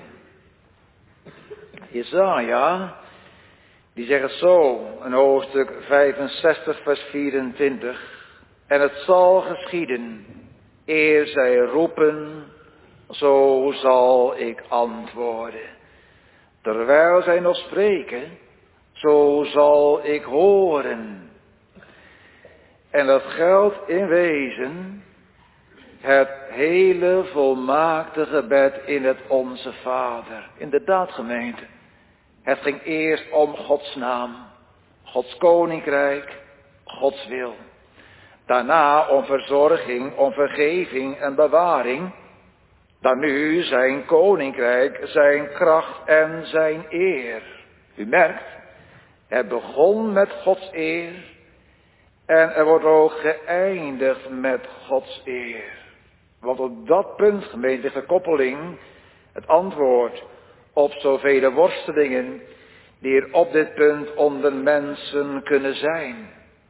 Jesaja, die zegt het zo, in hoofdstuk vijfenzestig vers vierentwintig. En het zal geschieden, eer zij roepen, zo zal ik antwoorden. Terwijl zij nog spreken, zo zal ik horen. En dat geldt in wezen het hele volmaakte gebed in het Onze Vader. Inderdaad, gemeente. Het ging eerst om Gods naam, Gods koninkrijk, Gods wil. Daarna om verzorging, om vergeving en bewaring. Dan nu zijn koninkrijk, zijn kracht en zijn eer. U merkt, het begon met Gods eer en er wordt ook geëindigd met Gods eer. Want op dat punt, gemeente, ligt de koppeling, het antwoord op zoveel worstelingen die er op dit punt onder mensen kunnen zijn.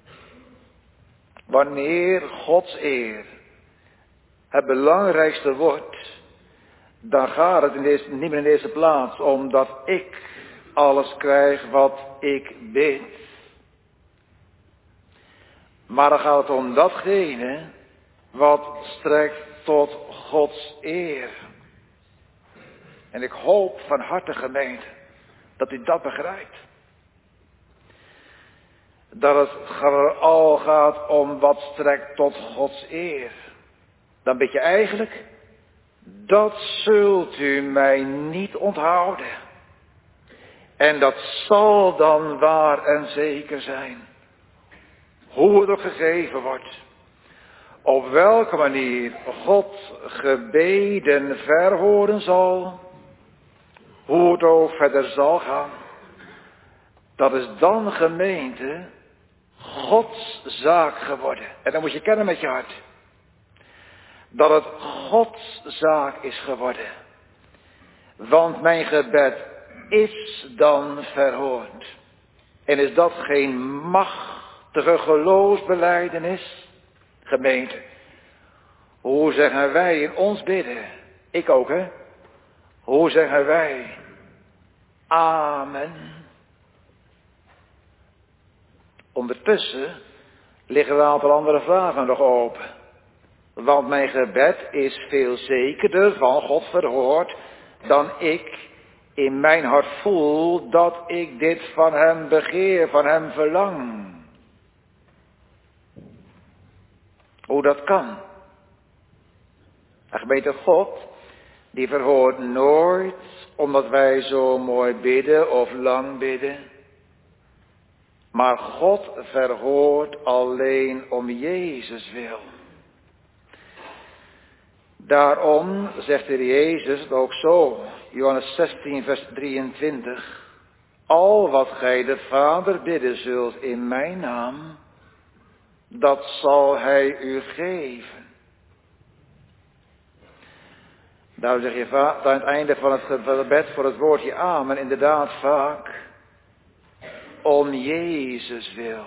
Wanneer Gods eer het belangrijkste wordt, dan gaat het in deze, niet meer in de eerste plaats om dat ik alles krijg wat ik bid. Maar dan gaat het om datgene wat strekt tot Gods eer. En ik hoop van harte, gemeente, dat u dat begrijpt. Dat het vooral gaat om wat strekt tot Gods eer. Dan bid je eigenlijk, dat zult u mij niet onthouden. En dat zal dan waar en zeker zijn. Hoe het ook gegeven wordt. Op welke manier God gebeden verhoren zal. Hoe het ook verder zal gaan. Dat is dan, gemeente, Gods zaak geworden. En dan moet je kennen met je hart. Dat het Gods zaak is geworden. Want mijn gebed is dan verhoord. En is dat geen machtige geloofsbelijdenis? Gemeente, hoe zeggen wij in ons bidden? Ik ook, hè? Hoe zeggen wij? Amen. Ondertussen liggen een aantal andere vragen nog open. Want mijn gebed is veel zekerder van God verhoord dan ik in mijn hart voel dat ik dit van hem begeer, van hem verlang. Hoe dat kan. En gemeente, God, die verhoort nooit omdat wij zo mooi bidden of lang bidden. Maar God verhoort alleen om Jezus wil. Daarom zegt de Heer Jezus het ook zo, Johannes zestien vers drieëntwintig. Al wat gij de Vader bidden zult in mijn naam, dat zal hij u geven. Daarom zeg je aan het einde van het gebed voor het woordje amen inderdaad vaak, om Jezus wil.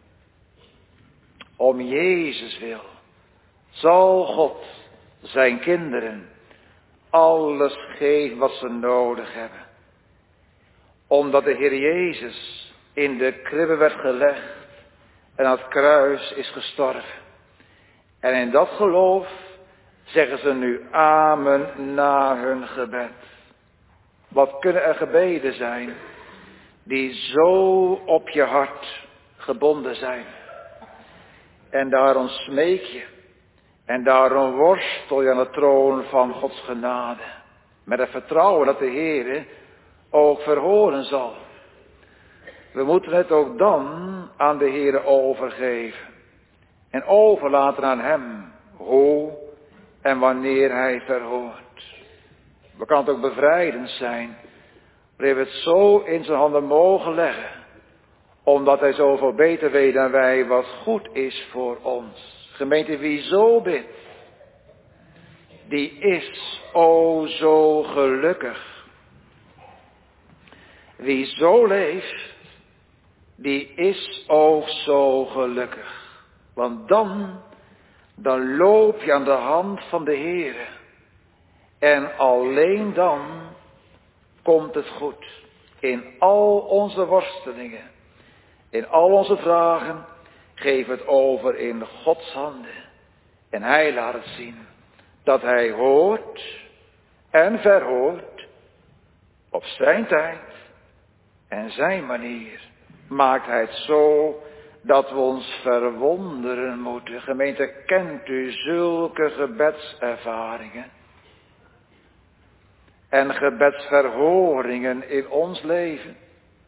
Om Jezus wil. Zal God zijn kinderen alles geven wat ze nodig hebben. Omdat de Heer Jezus in de kribbe werd gelegd en aan het kruis is gestorven. En in dat geloof zeggen ze nu amen na hun gebed. Wat kunnen er gebeden zijn die zo op je hart gebonden zijn. En daarom smeek je. En daarom worstel je aan de troon van Gods genade. Met het vertrouwen dat de Heer ook verhoren zal. We moeten het ook dan aan de Heer overgeven. En overlaten aan hem hoe en wanneer hij verhoort. We kan het ook bevrijdend zijn. Wanneer we het zo in zijn handen mogen leggen. Omdat hij zoveel beter weet dan wij wat goed is voor ons. Gemeente, wie zo bidt, die is o zo gelukkig. Wie zo leeft, die is ook zo gelukkig. Want dan, dan loop je aan de hand van de Heere. En alleen dan komt het goed. In al onze worstelingen, in al onze vragen, geef het over in Gods handen. En hij laat het zien dat hij hoort en verhoort op zijn tijd en zijn manier. Maakt hij het zo dat we ons verwonderen moeten. Gemeente, kent u zulke gebedservaringen en gebedsverhoringen in ons leven?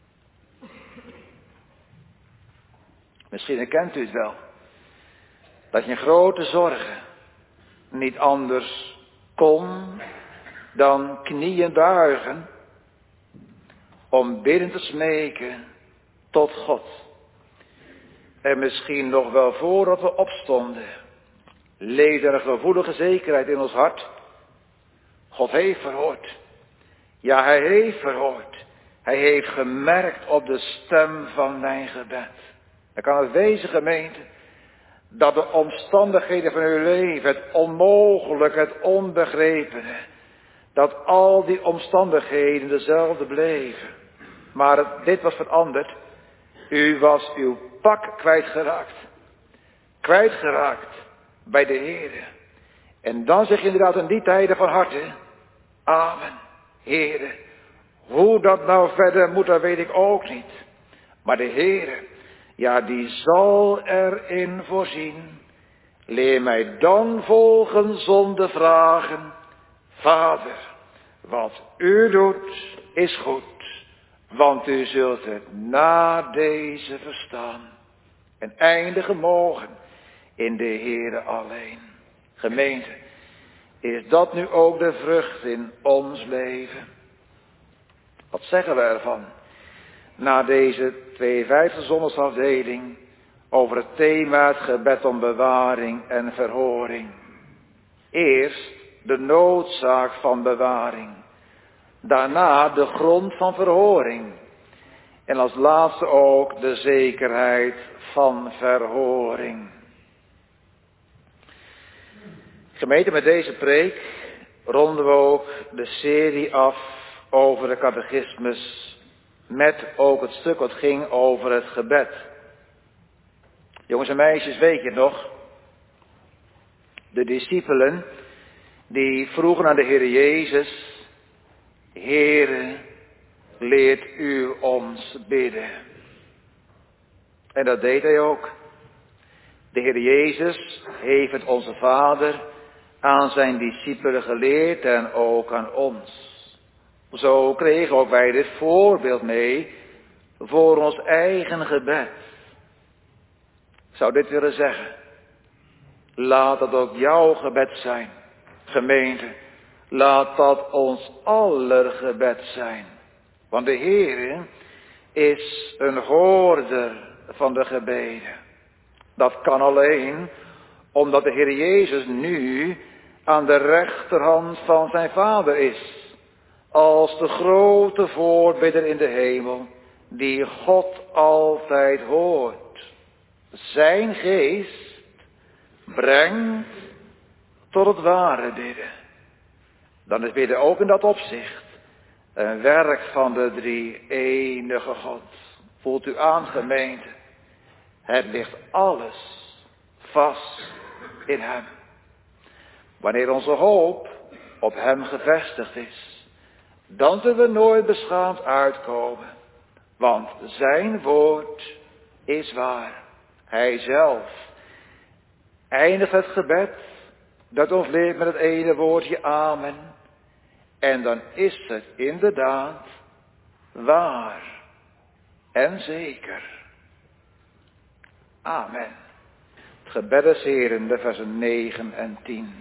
Misschien herkent u het wel. Dat je in grote zorgen niet anders kon dan knieën buigen. om bidden te smeken tot God. En misschien nog wel voordat we opstonden, leefde er een gevoelige zekerheid in ons hart. God heeft verhoord. Ja, hij heeft verhoord. Hij heeft gemerkt op de stem van mijn gebed. Dan kan het wezen, gemeente, dat de omstandigheden van uw leven, het onmogelijke, het onbegrepene, dat al die omstandigheden dezelfde bleven. Maar het, dit was veranderd. U was uw pak kwijtgeraakt. Kwijtgeraakt bij de Heere. En dan zeg je inderdaad in die tijden van harte, amen, Heere. Hoe dat nou verder moet, dat weet ik ook niet. Maar de Heere, ja, die zal erin voorzien. Leer mij dan volgen zonder vragen. Vader, wat u doet is goed. Want u zult het na deze verstaan. En eindigen mogen in de Heere alleen. Gemeente, is dat nu ook de vrucht in ons leven? Wat zeggen we ervan? Na deze tweeënvijftigste zondagsafdeling over het thema het gebed om bewaring en verhoring. Eerst de noodzaak van bewaring. Daarna de grond van verhoring. En als laatste ook de zekerheid van verhoring. Gemeente, met deze preek ronden we ook de serie af over de catechismus. Met ook het stuk wat ging over het gebed. Jongens en meisjes, weet je het nog? De discipelen die vroegen aan de Heer Jezus: Heere, leert u ons bidden. En dat deed hij ook. De Heer Jezus heeft het onze Vader aan zijn discipelen geleerd en ook aan ons. Zo kregen ook wij dit voorbeeld mee voor ons eigen gebed. Ik zou dit willen zeggen. Laat dat ook jouw gebed zijn, gemeente. Laat dat ons aller gebed zijn. Want de Heer is een hoorder van de gebeden. Dat kan alleen omdat de Heer Jezus nu aan de rechterhand van zijn Vader is. Als de grote voorbidder in de hemel, die God altijd hoort. Zijn geest brengt tot het ware bidden. Dan is bidden ook in dat opzicht een werk van de drie enige God. Voelt u aan, gemeente? Het ligt alles vast in hem. Wanneer onze hoop op hem gevestigd is, dan zullen we nooit beschaamd uitkomen. Want zijn woord is waar. Hij zelf eindigt het gebed dat ons leert met het ene woordje amen. En dan is het inderdaad waar en zeker. Amen. Het gebed des Heeren, de versen negen en tien.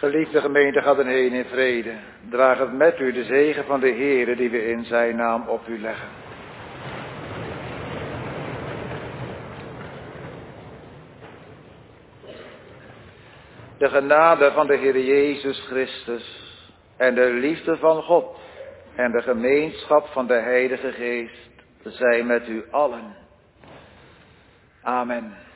Geliefde gemeente, gaat er heen in vrede. Draag het met u de zegen van de Heere die we in zijn naam op u leggen. De genade van de Heer Jezus Christus en de liefde van God en de gemeenschap van de Heilige Geest zij met u allen. Amen.